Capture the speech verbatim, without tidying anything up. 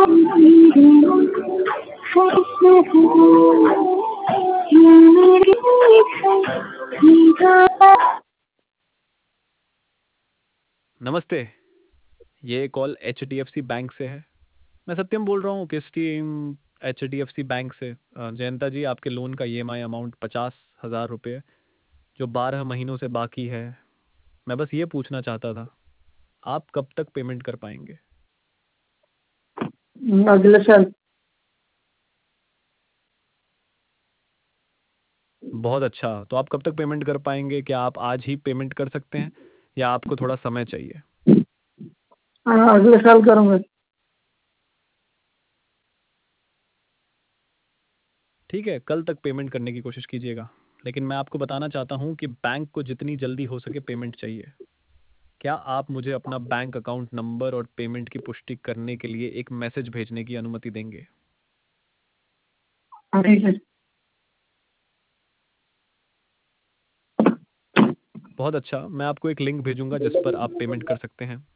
नमस्ते, ये call H D F C bank से है। मैं सत्यम बोल रहा हूँ किस team H D F C bank से। अ, जयंता जी, आपके लोन का ई एम आई अमाउंट पचास हज़ार रुपये जो बारह महीनों से बाकी है। मैं बस ये पूछना चाहता था, आप कब तक पेमेंट कर पाएंगे? अगले साल। बहुत अच्छा, तो आप कब तक पेमेंट कर पाएंगे? क्या आप आज ही पेमेंट कर सकते हैं या आपको थोड़ा समय चाहिए? हाँ, अगले साल करूँगा। ठीक है, कल तक पेमेंट करने की कोशिश कीजिएगा। लेकिन मैं आपको बताना चाहता हूँ कि बैंक को जितनी जल्दी हो सके पेमेंट चाहिए। क्या आप मुझे अपना बैंक अकाउंट नंबर और पेमेंट की पुष्टि करने के लिए एक मैसेज भेजने की अनुमति देंगे? हाँ, ठीक है। बहुत अच्छा, मैं आपको एक लिंक भेजूंगा जिस पर आप पेमेंट कर सकते हैं।